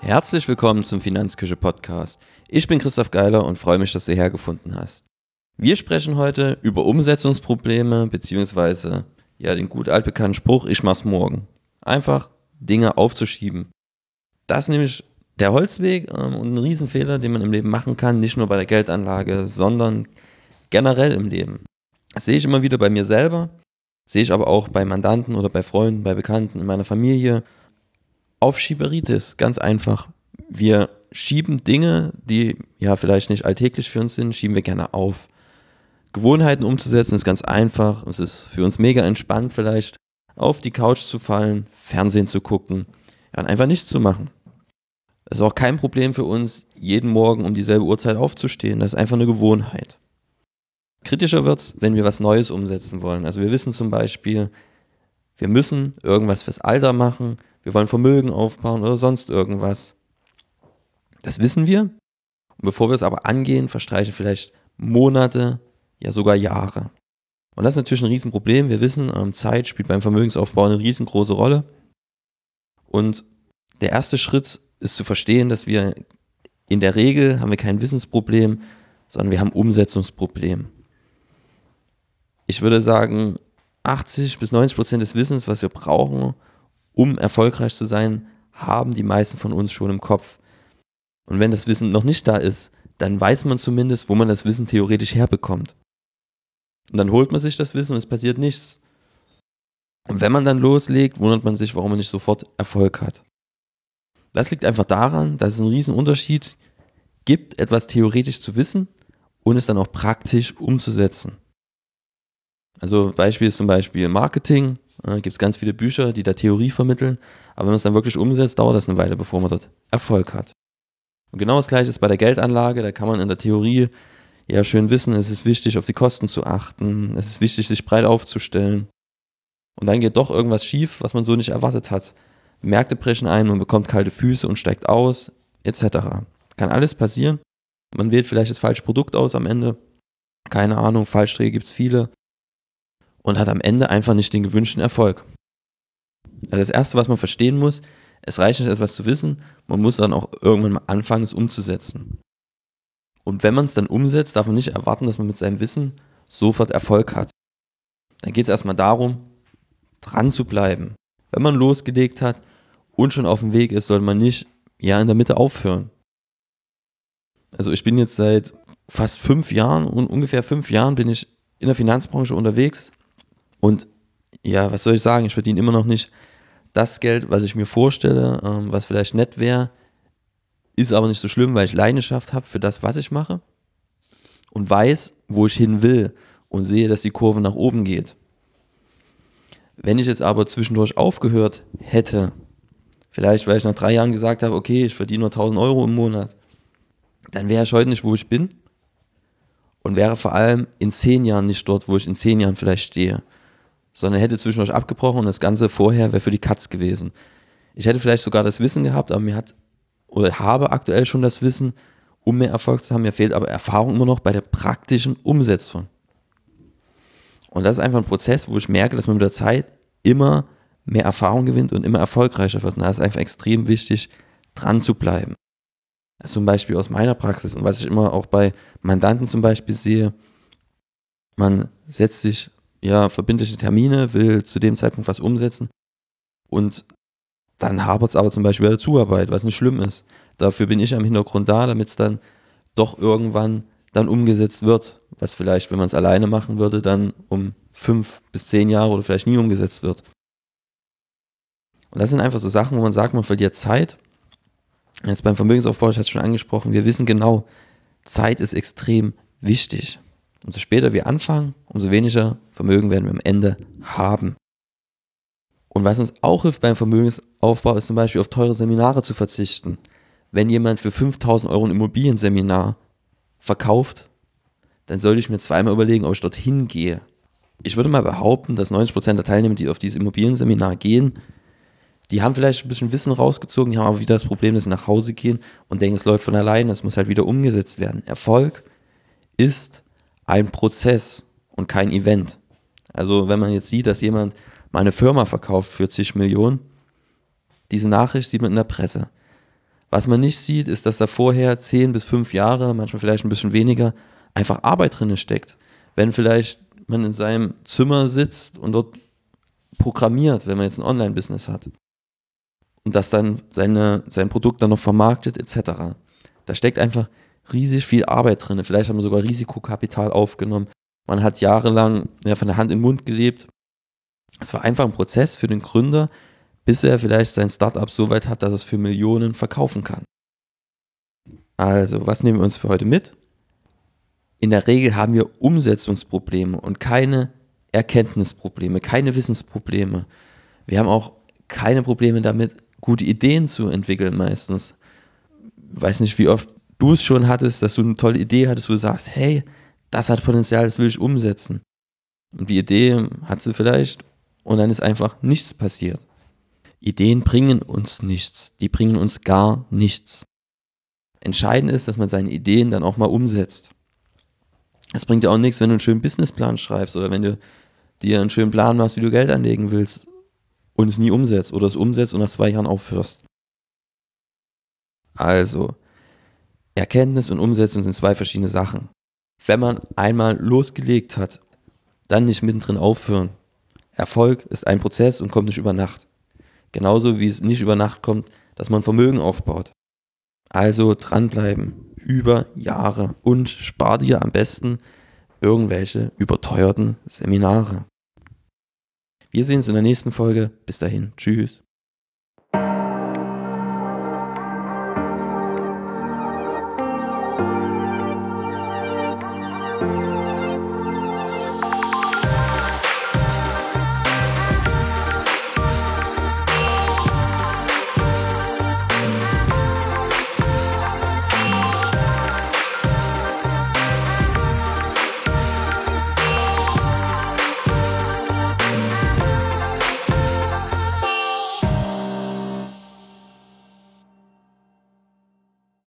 Herzlich willkommen zum Finanzküche Podcast. Ich bin Christoph Geiler und freue mich, dass du hergefunden hast. Wir sprechen heute über Umsetzungsprobleme beziehungsweise den gut altbekannten Spruch, ich mach's morgen. Einfach Dinge aufzuschieben. Das ist nämlich der Holzweg und ein Riesenfehler, den man im Leben machen kann, nicht nur bei der Geldanlage, sondern generell im Leben. Das sehe ich immer wieder bei mir selber, sehe ich aber auch bei Mandanten oder bei Freunden, bei Bekannten in meiner Familie. Aufschieberitis, ganz einfach. Wir schieben Dinge, die vielleicht nicht alltäglich für uns sind, schieben wir gerne auf. Gewohnheiten umzusetzen ist ganz einfach. Es ist für uns mega entspannt vielleicht, auf die Couch zu fallen, Fernsehen zu gucken und einfach nichts zu machen. Es ist auch kein Problem für uns, jeden Morgen um dieselbe Uhrzeit aufzustehen. Das ist einfach eine Gewohnheit. Kritischer wird es, wenn wir was Neues umsetzen wollen. Also wir wissen zum Beispiel, wir müssen irgendwas fürs Alter machen, wir wollen Vermögen aufbauen oder sonst irgendwas. Das wissen wir. Und bevor wir es aber angehen, verstreichen vielleicht Monate, ja sogar Jahre. Und das ist natürlich ein Riesenproblem. Wir wissen, Zeit spielt beim Vermögensaufbau eine riesengroße Rolle. Und der erste Schritt ist zu verstehen, dass wir in der Regel haben wir kein Wissensproblem, sondern wir haben ein Umsetzungsproblem. Ich würde sagen, 80-90% des Wissens, was wir brauchen, um erfolgreich zu sein, haben die meisten von uns schon im Kopf. Und wenn das Wissen noch nicht da ist, dann weiß man zumindest, wo man das Wissen theoretisch herbekommt. Und dann holt man sich das Wissen und es passiert nichts. Und wenn man dann loslegt, wundert man sich, warum man nicht sofort Erfolg hat. Das liegt einfach daran, dass es einen riesen Unterschied gibt, etwas theoretisch zu wissen und es dann auch praktisch umzusetzen. Also Beispiel ist zum Beispiel Marketing. Gibt es ganz viele Bücher, die da Theorie vermitteln, aber wenn man es dann wirklich umsetzt, dauert das eine Weile, bevor man dort Erfolg hat. Und genau das Gleiche ist bei der Geldanlage, da kann man in der Theorie schön wissen, es ist wichtig, auf die Kosten zu achten, es ist wichtig, sich breit aufzustellen. Und dann geht doch irgendwas schief, was man so nicht erwartet hat. Märkte brechen ein, man bekommt kalte Füße und steigt aus, etc. Kann alles passieren. Man wählt vielleicht das falsche Produkt aus am Ende. Keine Ahnung, Fallstricke gibt es viele. Und hat am Ende einfach nicht den gewünschten Erfolg. Also das Erste, was man verstehen muss, es reicht nicht, etwas zu wissen, man muss dann auch irgendwann mal anfangen, es umzusetzen. Und wenn man es dann umsetzt, darf man nicht erwarten, dass man mit seinem Wissen sofort Erfolg hat. Dann geht es erstmal darum, dran zu bleiben. Wenn man losgelegt hat und schon auf dem Weg ist, sollte man nicht in der Mitte aufhören. Also ich bin jetzt seit fast 5 Jahren und ungefähr 5 Jahren bin ich in der Finanzbranche unterwegs. Und was soll ich sagen, ich verdiene immer noch nicht das Geld, was ich mir vorstelle, was vielleicht nett wäre, ist aber nicht so schlimm, weil ich Leidenschaft habe für das, was ich mache und weiß, wo ich hin will und sehe, dass die Kurve nach oben geht. Wenn ich jetzt aber zwischendurch aufgehört hätte, vielleicht weil ich nach 3 Jahren gesagt habe, okay, ich verdiene nur 1.000 Euro im Monat, dann wäre ich heute nicht, wo ich bin und wäre vor allem in 10 Jahren nicht dort, wo ich in 10 Jahren vielleicht stehe. Sondern hätte zwischendurch abgebrochen und das Ganze vorher wäre für die Katz gewesen. Ich hätte vielleicht sogar das Wissen gehabt, aber habe aktuell schon das Wissen, um mehr Erfolg zu haben. Mir fehlt aber Erfahrung immer noch bei der praktischen Umsetzung. Und das ist einfach ein Prozess, wo ich merke, dass man mit der Zeit immer mehr Erfahrung gewinnt und immer erfolgreicher wird. Und da ist einfach extrem wichtig, dran zu bleiben. Das ist zum Beispiel aus meiner Praxis und was ich immer auch bei Mandanten zum Beispiel sehe, man setzt sich verbindliche Termine, will zu dem Zeitpunkt was umsetzen und dann hapert es aber zum Beispiel bei der Zuarbeit, was nicht schlimm ist. Dafür bin ich am Hintergrund da, damit es dann doch irgendwann dann umgesetzt wird, was vielleicht, wenn man es alleine machen würde, dann um 5 bis 10 Jahre oder vielleicht nie umgesetzt wird. Und das sind einfach so Sachen, wo man sagt, man verliert Zeit. Jetzt beim Vermögensaufbau, ich hatte es schon angesprochen, wir wissen genau, Zeit ist extrem wichtig. Umso später wir anfangen, umso weniger Vermögen werden wir am Ende haben. Und was uns auch hilft beim Vermögensaufbau, ist zum Beispiel auf teure Seminare zu verzichten. Wenn jemand für 5.000 Euro ein Immobilienseminar verkauft, dann sollte ich mir zweimal überlegen, ob ich dorthin gehe. Ich würde mal behaupten, dass 90% der Teilnehmer, die auf dieses Immobilienseminar gehen, die haben vielleicht ein bisschen Wissen rausgezogen, die haben aber wieder das Problem, dass sie nach Hause gehen und denken, es läuft von allein, das muss halt wieder umgesetzt werden. Erfolg ist ein Prozess und kein Event. Also wenn man jetzt sieht, dass jemand mal eine Firma verkauft für zig Millionen, diese Nachricht sieht man in der Presse. Was man nicht sieht, ist, dass da vorher 10 bis 5 Jahre, manchmal vielleicht ein bisschen weniger, einfach Arbeit drin steckt. Wenn vielleicht man in seinem Zimmer sitzt und dort programmiert, wenn man jetzt ein Online-Business hat und das dann sein Produkt dann noch vermarktet etc. Da steckt einfach riesig viel Arbeit drin. Vielleicht hat man sogar Risikokapital aufgenommen. Man hat jahrelang von der Hand in den Mund gelebt. Es war einfach ein Prozess für den Gründer, bis er vielleicht sein Startup so weit hat, dass er es für Millionen verkaufen kann. Also, was nehmen wir uns für heute mit? In der Regel haben wir Umsetzungsprobleme und keine Erkenntnisprobleme, keine Wissensprobleme. Wir haben auch keine Probleme damit, gute Ideen zu entwickeln meistens. Ich weiß nicht, wie oft du es schon hattest, dass du eine tolle Idee hattest, wo du sagst, hey, das hat Potenzial, das will ich umsetzen. Und die Idee hat sie vielleicht und dann ist einfach nichts passiert. Ideen bringen uns nichts, die bringen uns gar nichts. Entscheidend ist, dass man seine Ideen dann auch mal umsetzt. Es bringt dir auch nichts, wenn du einen schönen Businessplan schreibst oder wenn du dir einen schönen Plan machst, wie du Geld anlegen willst und es nie umsetzt oder es umsetzt und nach 2 Jahren aufhörst. Also, Erkenntnis und Umsetzung sind 2 verschiedene Sachen. Wenn man einmal losgelegt hat, dann nicht mittendrin aufhören. Erfolg ist ein Prozess und kommt nicht über Nacht. Genauso wie es nicht über Nacht kommt, dass man Vermögen aufbaut. Also dranbleiben, über Jahre und spar dir am besten irgendwelche überteuerten Seminare. Wir sehen uns in der nächsten Folge. Bis dahin. Tschüss.